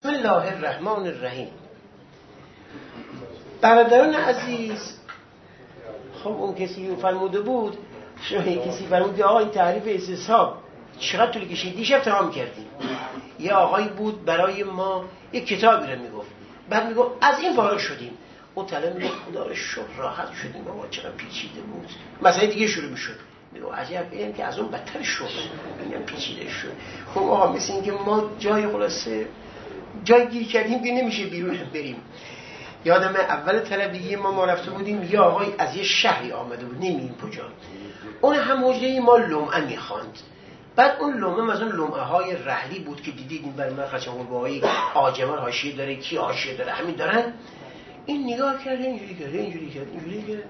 بسم الله الرحمن الرحیم. برادران عزیز، خب اون کسی فرموده بود، کسی فرموده آقا این تعریف استصحاب چقدر طول کشید؟ دیشب تمام کردیم. یه آقایی بود برای ما یک کتابی رو میگفت، بعد میگفت از این وارد شدیم. اون طلب میگفت خدا رو شکر راحت شدیم، بابا چقدر پیچیده بود. مثلا دیگه شروع میشد میگفت عجب این که از اون بدتر شد، میگم پیچیده شد. خب آقا مثل این که ما جای خلاصه جای گیر کردیم که نمیشه بیرون بریم. یادم اول طلبگی ما رفته بودیم، یه آقای از یه شهری آمده بود، نمیدونم کجا. اون هم حجره ما لمعه میخواند. بعد اون لمعه از اون لمعه های رحلی بود که دیدید برای من خشم قربایی آجمال حاشیه داره، کی حاشیه داره، همین دارن. این نگاه کرده اینجوری کرد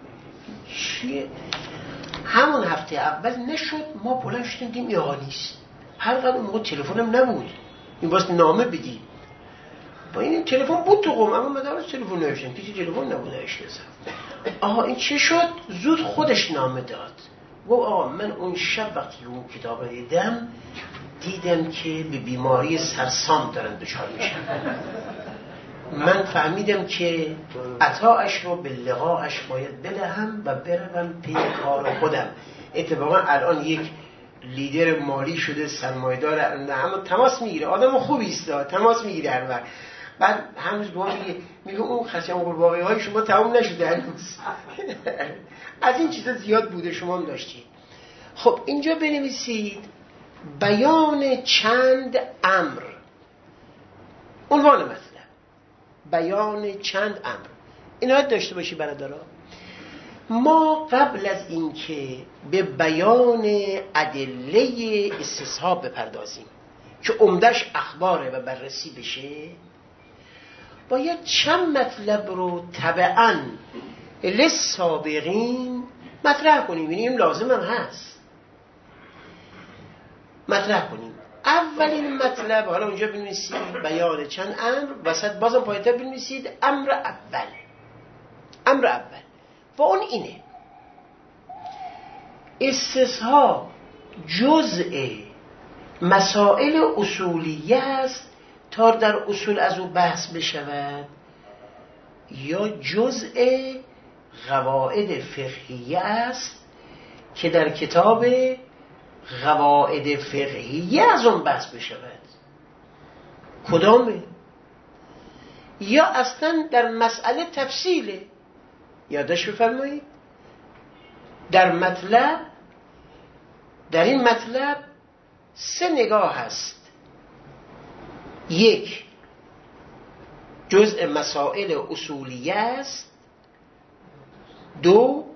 چیه؟ همون هفته اول نشد، ما بلند شدیم دیدیم این آقا نیست. هر قدر اون موقع تلفنم نبود، این واسه نامه بدی. با این تلفن بود تو قم، اما مدارس تلفن نوشتن، کسی تلفن نبوده اشتزم. آقا این چه شد؟ زود خودش نامه داد. گفت آقا من اون شب وقتی اون کتاب دیدم که به بیماری سرسام دارن دچار میشن. من فهمیدم که عطاش رو به لقاش باید بدهم و بروم پی کار خودم. اتفاقا الان یک لیدر مالی شده، سرمایه‌دار، اما تماس میگیره، آدم خوبی است، تماس میگیره هر وقت. بعد هنوز به ما میگه اون خشم قورباغه های شما تمام نشده هنوز. از این چیزا زیاد بوده، شما هم داشتید. خب اینجا بنویسید بیان چند امر، عنوان مطلب بیان چند امر. اینها داشته باشی برادران. ما قبل از اینکه به بیان ادله استصحاب بپردازیم که عمدش اخباره و بررسی بشه، باید چند مطلب رو تبعاً للسابقین مطرح کنیم. این لازم هم هست مطرح کنیم. اولین مطلب، حالا اونجا بنویسید بیان چند امر، وسط بازم پایتر بنویسید امر اول و اون اینه: استصحاب جزء مسائل اصولیه است تا در اصول از او بحث بشود، یا جزء قواعد فقهیه است که در کتاب قواعد فقهیه از اون بحث بشود. کدامه؟ یا اصلا در مسئله تفصیله. یادش بفرمایید در این مطلب سه نگاه هست: یک، جزء مسائل اصولیه است. دو،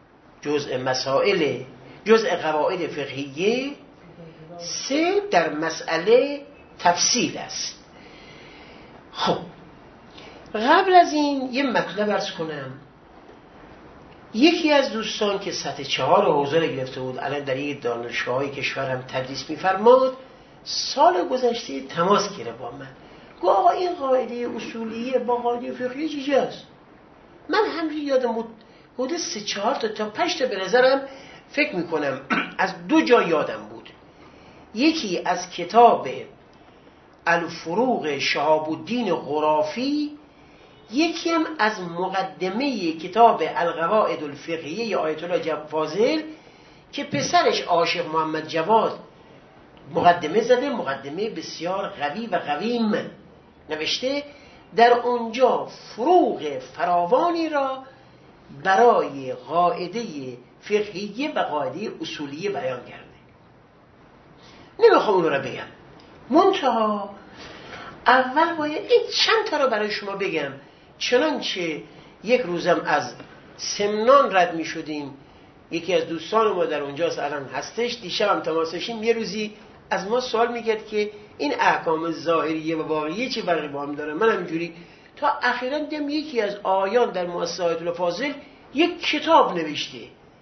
جزء قواعد فقهیه. سه، در مسئله تفصیل است. خب قبل از این یه مطلب عرض کنم. یکی از دوستان که سطح 4 حوزه رو گرفته بود، الان در یک دانشگاه کشور هم تدریس می‌فرماد، سال گذشته تماس گرفت با من. گفت آقا این قاعده اصولیه با قاعده فقهیه چیزی هست؟ من همینجوری یادم بود حدود 3-4 تا 5 تا به نظرم فکر میکنم از 2 جا یادم بود. یکی از کتاب الفروق شهاب الدین قرافی، یکی هم از مقدمه کتاب القواعد الفقهیه آیت الله فاضل که پسرش عاشق محمد جواد مقدمه زده، مقدمه بسیار قوی و قویم نوشته. در اونجا فروق فراوانی را برای قاعده فقهیه و قاعده اصولیه بیان کرده. نمیخوام اون رو بگم، منتها اول باید این چند تا رو برای شما بگم. چنانچه یک روزم از سمنان رد می شدیم، یکی از دوستان ما در اونجاست الان هستش، دیشب هم تماس داشتیم، یه روزی از ما سوال میکرد که این احکام ظاهریه و واقعیه چه فرقی با هم داره. من همینجوری تا اخیراً دیدم یکی از آیان در مؤسسه آیت الله فاضل یک کتاب نوشته،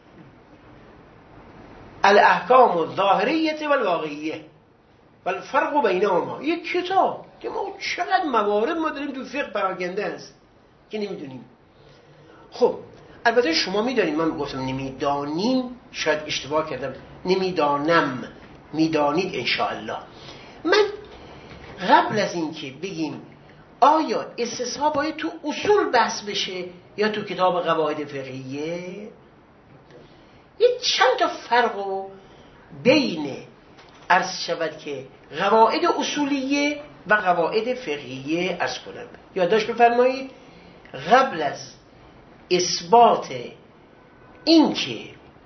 الاحکام الظاهریه و الواقعیه و الفرق بینهما. یک کتاب که ما چقدر موارد ما داریم تو فقه پراکنده است که نمیدونیم. خب البته شما میدانید، من گفتم نمیدانیم، شاید اشتباه کردم، نمیدانم، میدانید انشاءالله. من قبل از این که بگیم آیا استصحاب باید تو اصول بحث بشه یا تو کتاب قواعد فقهیه، یه چند تا فرق بین عرض شود که قواعد اصولیه و قواعد فقهیه عرض کنم. یادداشت بفرمایید قبل از اثبات این که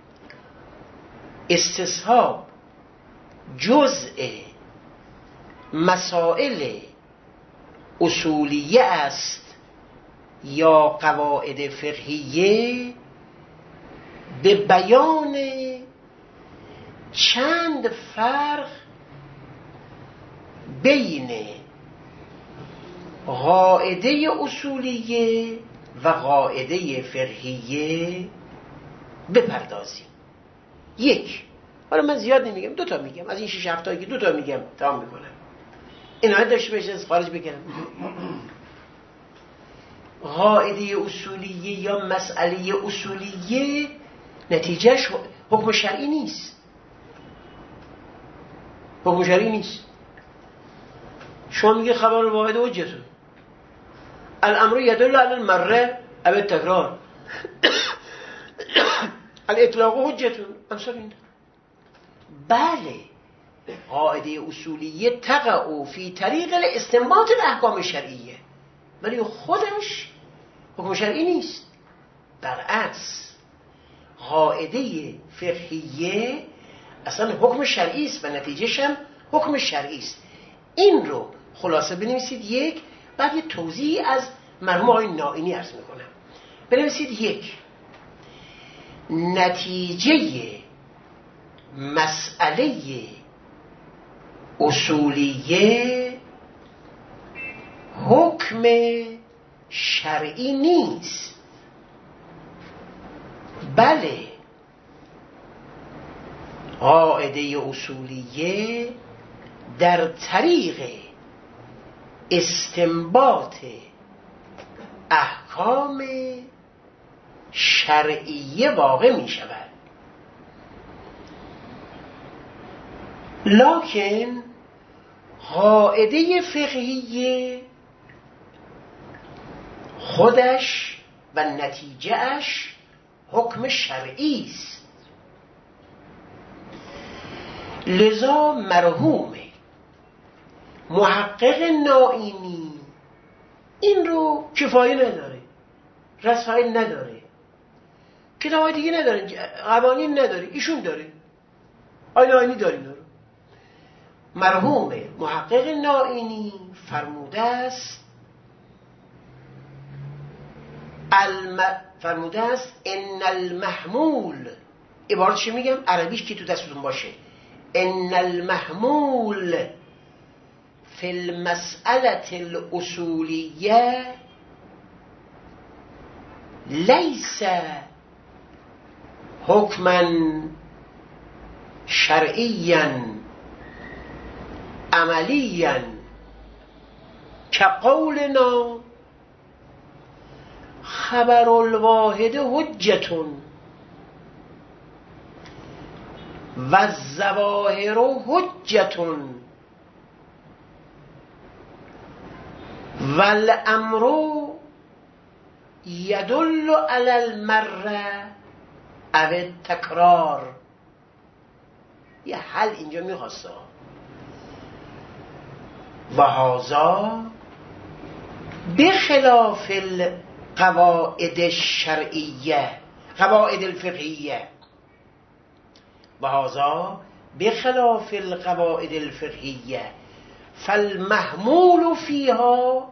استصحاب جزء مسائل اصولیه است یا قواعد فقهیه، به بیان چند فرق بین قاعده اصولیه و قاعده فقهیه بپردازیم. یک، حالا من زیاد نمیگم، 2 تا میگم، از این 6 7 تایی که 2 تا میگم تمام میکنم، عنایت داشته بشه از خارج بکنم. قاعده اصولیه یا مسئله اصولیه نتیجهش حکم شرعی نیست. حکم شرعی نیست. شما میگه خبر الواحد حجتون، الامر یدل علی المره او التکرار، الاطلاق حجتون، امثال این. بله، قاعده اصولیه تقع فی طریق الاستنباط الاحکام شرعیه، ولی خودش حکم شرعی نیست. برعکس، قاعده فقهیه اصلا حکم شرعی است و نتیجهش هم حکم شرعی است. این رو خلاصه بنویسید. یک، بعد یه توضیح از مرحوم آقای نائینی عرض میکنم. بنویسید: یک، نتیجه مسئله اصولیه حکم شرعی نیست، بله قاعده اصولیه در طریق استنباط احکام شرعیه واقع می شود. لکن قاعده فقهیه خودش و نتیجهش حکم شرعی است. لذا مرحوم محقق نائینی این رو کفایه نداره، رسائل نداره، کتابای دیگه نداره، قوانین نداره، ایشون داره. آقای نائینی داره اینا رو. مرحوم محقق نائینی فرموده است ان المحمول، عبارتش میگم عربیش که تو دستتون باشه، ان المحمول فی المسألة الاصولیه لیس حکما شرعیا عملیا كقولنا خبر الواحد حجتون و الظواهر حجتون و الامر یدل علی المره او التکرار. یه حل اینجا میخواسته. و هذا بخلاف القواعد الشرعیه قواعد الفقهیه، و هذا بخلاف القواعد الفقهیه فالمحمول فیها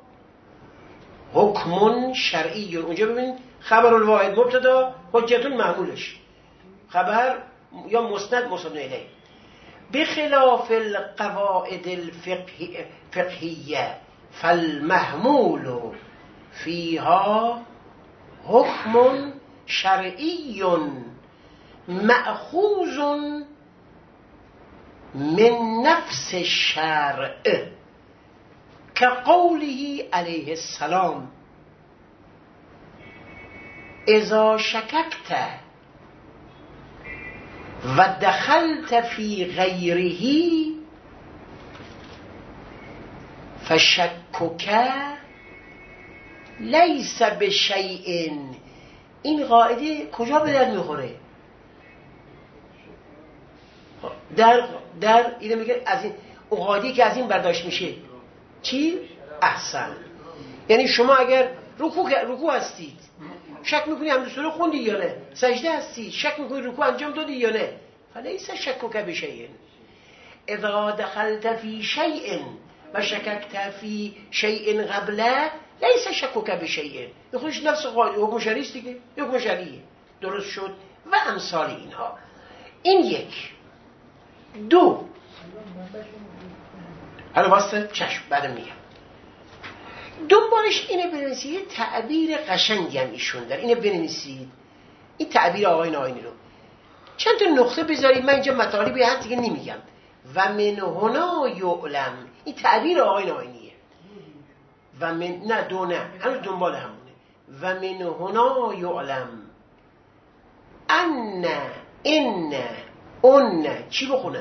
حکم شرعی. اونجا ببینید خبر الواحد مبتدا، حجتون محمولش، خبر یا مسند الیه. بخلاف القواعد الفقهیه فالمحمول فیها حکم شرعی مأخوذ من نفس الشرع كقوله علیه السلام اذا شککت و دخلت فی غیره فشکک لیس بشیء. این قاعده کجا به درد میخوره؟ در اینو میگه از این قاعده که از این برداشت میشه چی؟ احسن. یعنی شما اگر رکوع هستید شک میکنی حمد سوره خوندی یا نه، سجده هستید شک میکنی رکوع انجام دادی یا نه، فلیس شکک بشیء. اذا دخلت فی شیء و شککت فی شیء قبله لیس شکک بشیء. این خودش نفس حکم شرعی است دیگه، حکم شرعیه. درست شد؟ و امثال اینها. این یک. دو، حالا واسه چشم بعدم میگم. دنبالش اینه بنویسید، تعبیر قشنگی هم ایشون در اینه بنویسید، این تعبیر آقای ناینی رو چند تا نقطه بذارید. من اینجا مطالبی هست دیگه نمیگم. و من هنا یعلم، این تعبیر آقای ناینیه. و من نه دو نه هنوز دنبال همونه. و من هنا یعلم ان ان اون چی بخونم؟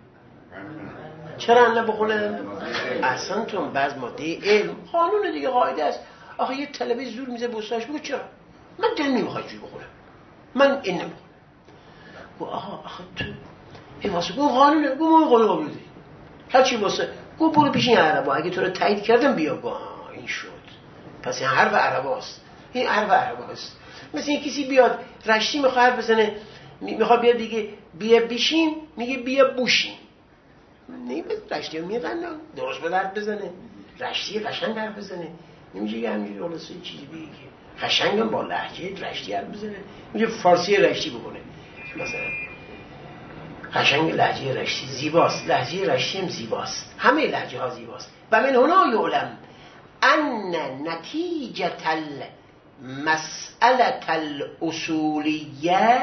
چرا ان بخونم؟ اصلا تو بعض ماده علم قانون دیگه قاعده است. آخه یه طلبه زور میزه به استادش بگه چرا؟ من دل نمیخواد چی بخونم، من این نمیخونم. گو آخه تو این واسه گو قانونه، گو ما این قانون قبول داریم هر چی واسه گو برو پیش این عربا اگه تو رو تایید کردم بیا. گو این شد، پس این حرف عرباست، این حرف عرباست. مثل این کسی بیاد رشتی میخواد حرف بزنه، میخواد بیاد دیگه بیا بشین، میگه بیا بوشین. نمیشه رشتی رو میغنن درست به درد بزنه، رشتی قشنگ حرف بزنه. نمیشه که همینجوری اولسه چیزی بگه قشنگ هم با لهجه رشتی حرف بزنه. میگه فارسی رشتی بکنه مثلا، قشنگ لهجه رشتی زیباست، لهجه رشتی هم زیباست، همه لهجه ها زیباست. و من هنا یعلم ان نتیجه المسئله الاصولیه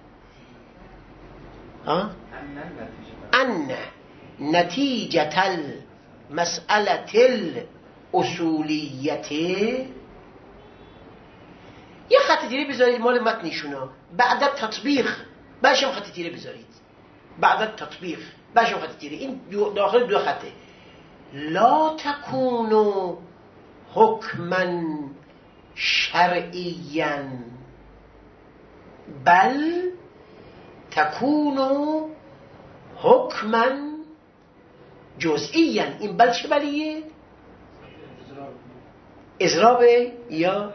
ان نتیجه المسئله الاصولیه. یه خط تیره بذارید مال متنشونا بعد تطبیق، بعدشم خط تیره بذارید بعد تطبیق، بعدشم خط تیره. این داخل دو خطه. لا تکونو حکما شرعیا بل تکونو حکما جزئیا. این بل چه بلیه؟ اضرابه یا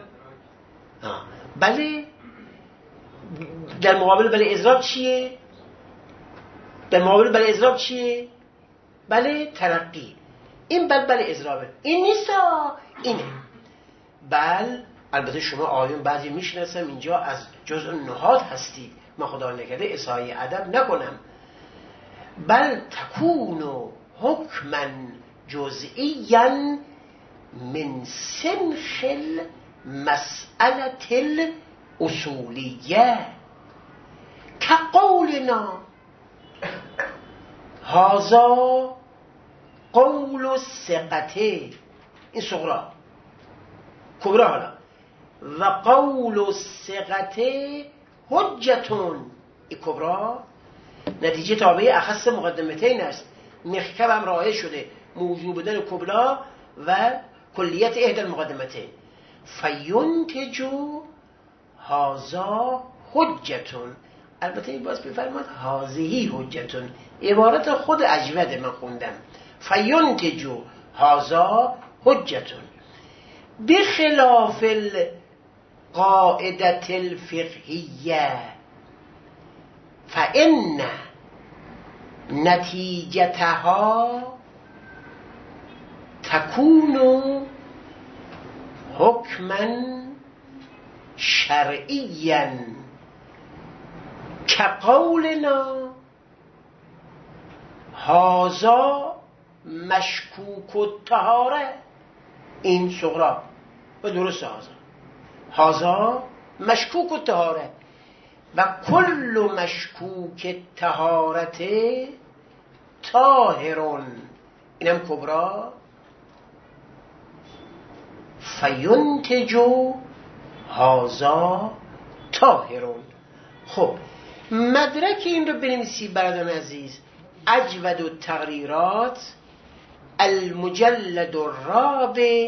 بله. در مقابل بله اضراب چیه؟ در مقابل بله اضراب چیه؟ بله ترقی. این بله اضرابه، این نیست، اینه. بل البته شما آیون بعضی میشناسم اینجا از جزء نهاد هستید، ما خدا نکرده اصحای ادب نکنم. بل تکونو حکما جزئیا من سنخ المسئله الاصولیه که قولنا هذا قول الثقته. این صغرا کبرا. حالا و قول الثقته حجتون، این کبرا نتیجه تابع اخص مقدمتین است. مخکب هم رایج شده موجود بودن کبرا و کلیت احد المقدمتین. فینتجو هازا حجتون. البته این باز بفرماد هازهی حجتون، عبارت خود اجوده من خوندم. فینتجو هازا حجتون بخلاف القاعدة الفقهیه فإن نتیجتها تكون حکما شرعیا كقولنا هذا مشکوک الطهاره. این صغرا و درست هذا مشکوک الطهاره و کل مشکوک الطهارت طاهرون. اینم کبرا. فینتجو هذا طاهرون. خب مدرک این رو بنویسی برادران عزیز. اجود التقریرات المجلد الرابع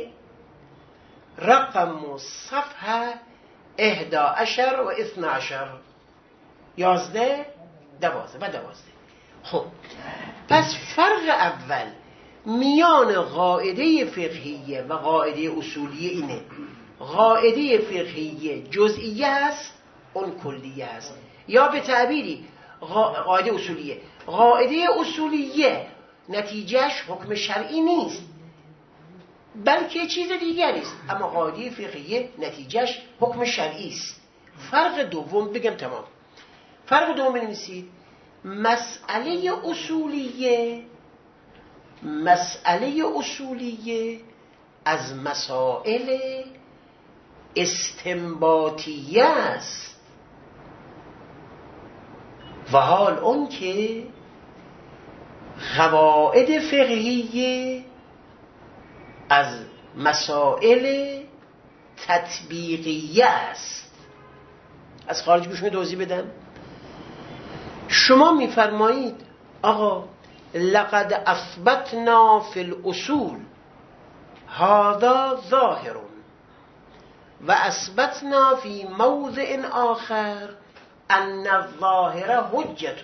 رقم صفحه 11 و 12 11 12 و 12. خب پس فرق اول میان قاعده فقهیه و قاعده اصولیه اینه: قاعده فقهیه جزئیه است، اون کلیه است. یا به تعبیری قاعده اصولیه، قاعده اصولیه نتیجهش حکم شرعی نیست بلکه چیز دیگری است، اما قاعده فقهیه نتیجهش حکم شرعی است. فرق دوم بگم تمام. فرق دوم بنویسید: مسئله اصولیه از مسائل استنباطیه است، و حال اون که قواعد فقهیه از مسائل تطبیقیه است. از خارج گوش می توضیح بدم. شما میفرمایید آقا لقد اثبتنا فی الاصول هذا ظاهر و اثبتنا فی موضع آخر ان الظاهر حجة.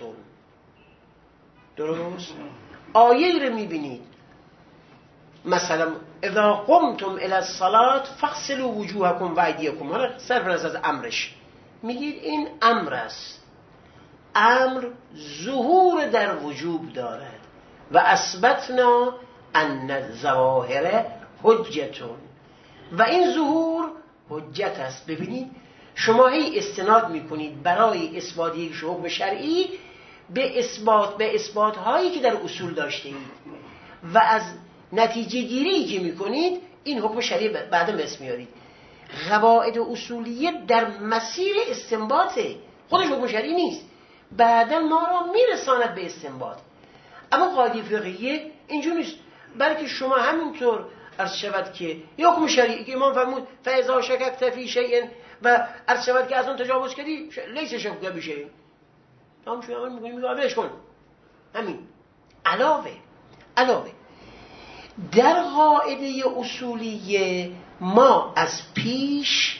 درست؟ آیه رو میبینید مثلا اذا قمتم الى الصلاة فاغسلوا وجوهکم و ایدیکم، حالا صرف نظر از امرش میگید این امر است، امر ظهور در وجوب دارد و اثبتنا ان الظواهر حجتون، و این ظهور حجت است. ببینید شما هی استناد میکنید برای اثبات یک حکم شرعی به اثبات هایی که در اصول داشته اید و از نتیجه گیری که میکنید این حکم شرعی بعدا به اسم میارید. قواعد اصولیه در مسیر استنباطه، خودش حکم شرعی نیست، بعدا ما را میرساند به استنباط. اما قاعده فقهیه اینجور نیست، بلکه شما همینطور عرض شود که حکم شرعی که امام فرمود فاذا شککت فی شیء و عرض شود که از اون تجاوز کردی لیس شک فی شیء، تمام شو عمل میگه عملش کن. همین علاوه در قاعده اصولیه ما از پیش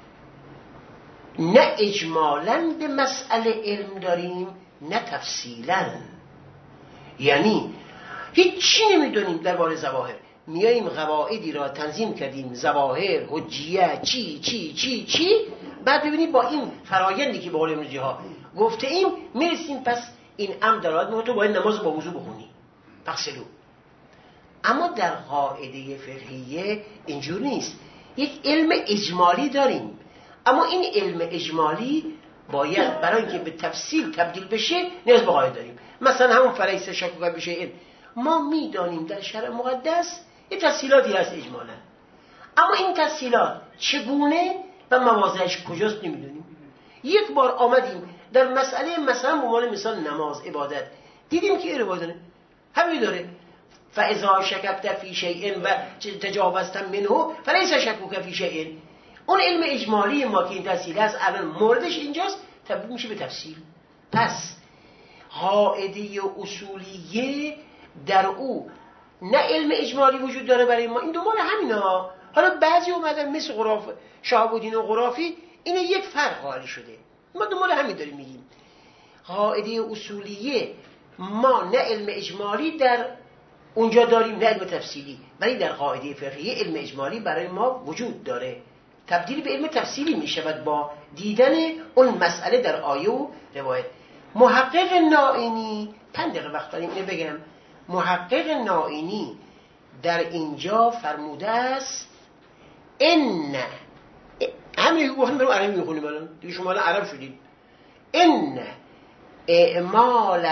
نه اجمالاً به مسئله علم داریم نه تفصیلاً، یعنی هیچی نمیدونیم درباره ظواهر، میاییم قواعدی را تنظیم کردیم، ظواهر، حجیه، چی بعد ببینید با این فرایندی که به قول امروزی ها گفته ایم میرسیم پس این امر دارد تو باید نماز با وضو بخونی فغسلوا. اما در قاعده فقهیه اینجور نیست، یک علم اجمالی داریم، اما این علم اجمالی باید برای اینکه به تفصیل تبدیل بشه نیاز به قاعده داریم. مثلا همون فلیس شک بشه علم، ما میدانیم در شرع مقدس یه تفصیلاتی هست اجمالا، اما این تفصیلات چگونه و مواضعش کجاست نمیدونیم. یک بار آمدیم در مسئله مثلا به عنوان مثال نماز عبادت، دیدیم که این عبادت همین داره فاذا شککت فی شیء و تجاوزت منه فلیس شکک فی شیء. اون علم اجمالی ما که این تفصیل است الان موردش اینجاست تبدیل میشه به تفصیل. پس قاعده اصولیه در او نه علم اجمالی وجود داره برای ما، این دنبال همینا. حالا بعضی اومدن مثل شهاب الدین قرافی این یک فرق حالی شده، ما دنبال همین داریم میگیم. قاعده اصولیه ما نه علم اجمالی در اونجا داریم نه علم تفصیلی، ولی در قاعده فقهیه علم اجمالی برای ما وجود داره، تبدیل به علم تفصیلی میشود با دیدن اون مسئله در آیه و روایت. محقق نائینی 5 دقیقه وقت داریم اینو بگم. محقق نائینی در اینجا فرموده است ان همین گفتم برام عربی میخونیم الان دیگه شما الان عرب شدید. ان اعمال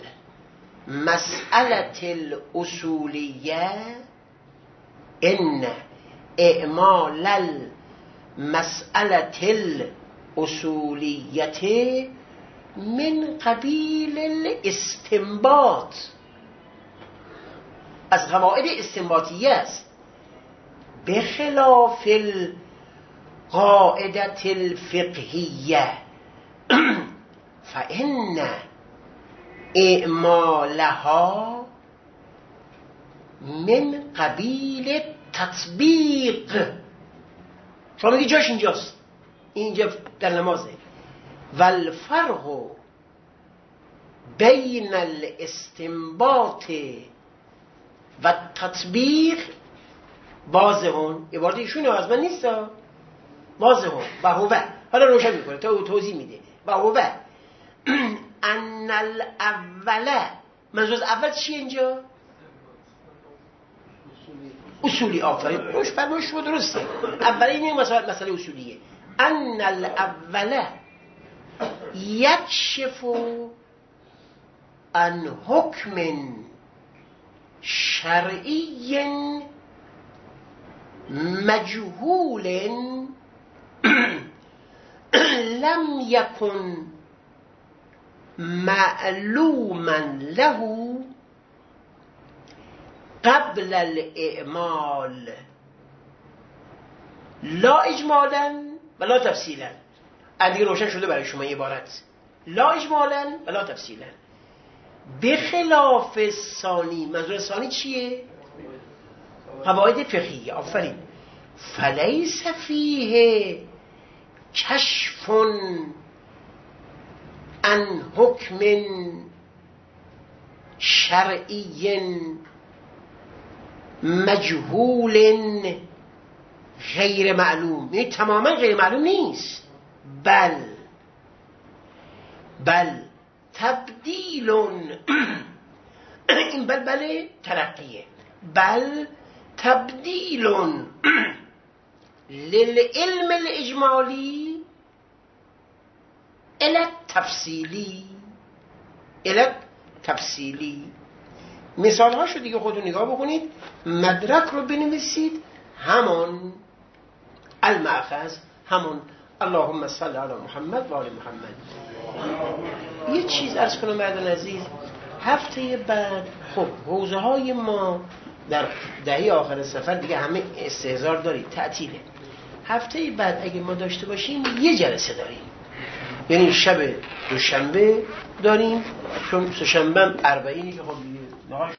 المسألة الاصولیه ان اعمال المسألة الاصولیه من قبیل الاستنباط، از قواعد استنباطیه است، بخلاف القاعدة الفقهیه فإن اعمالها من قبیل تطبیق. شما میگی جاش اینجاست، اینجا در نمازه. والفرق بین الاستنباط و تطبیق واضحون. عبارت ایشونه از من نیست، واضحون. و هو، حالا روشن میکنه توضیح میده. و هو ان الاول، منظور از اول چیه اینجا؟ اصولی. آفرین، روش فرمایش شما درسته. اول این مسئله اصولیه. ان الاول یکشف عن حکم شرعی مجهول لم یکن معلوما له قبل الاعمال، لا اجمالا و لا تفصیلا. علی روشن شده برای شما عبارت لا اجمالا و لا تفصیلا. بخلاف ثانی، منظور ثانی چیه؟ قواعد فقهیه. آفرین. فلیس فیه کشف عن حکم شرعی مجهول غیر معلوم. این تماما غیر معلوم نیست. بل تبدیل این بل ترقیه. بل تبدیل للعلم الاجمالی الى تفصیلی. مثال هاشو دیگه خودتون نگاه بکنید، مدرک رو بنویسید. همون المأخذ، همون اللهم صل علی محمد و آل محمد. یه چیز عرض کنم مردان عزیز، هفته بعد خب حوزه های ما در دهه آخر سفر دیگه همه استحضار دارید، تعطیله. هفته بعد اگه ما داشته باشیم یه جلسه داریم، یعنی شب دوشنبه داریم، چون سه‌شنبه اربعینی که خب